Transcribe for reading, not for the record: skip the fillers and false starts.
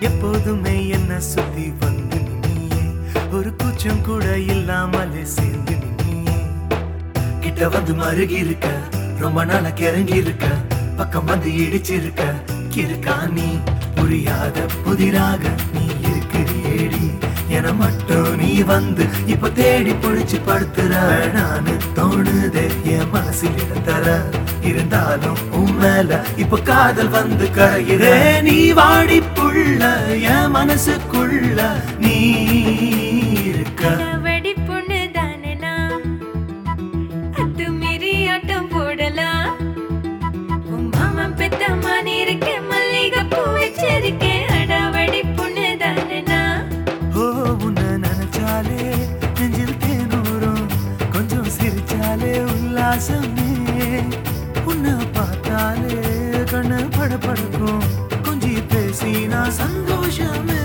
எப்போதுமே என்ன சுத்தி வந்து நீயே ஒரு கூச்சம் கூட இல்லாமலே சேர்ந்து நீயே கிட்ட வந்து மருகி இருக்க ரொம்ப நாளா கிறங்கி இருக்க பக்கம் வந்து இடிச்சிருக்க கிருக்கா நீ புரியாத புதிராக நீ இருக்கிறியேடி என மட்டும் நீ வந்து இப்ப தேடி புடிச்சு படுத்துற நானு தோணுதே என் மனசில் இடம் தர இருந்தாலும் உன் மேல இப்ப காதல் வந்து கரையிறே நீ வாடி புள்ள என் மனசுக்குள்ள நீ இருக்க வெடி பொண்ணு தானேனா அத்து மீறி ஆட்டம் போடலாம் உன் மாமா பெத்த மானி இருக்க மல்லிகை பூ வச்சிருக்கேன் அடாவடி பொண்ணு தானேனா ஓ உன்னை நினைச்சாலே நெஞ்சில் தேனூரும் கொஞ்சம் சிரிச்சாலே உல்லாசமே உன்னை பார்த்தாலே கண்ணு படபடக்கும் கொஞ்சி பேசினா சந்தோஷமே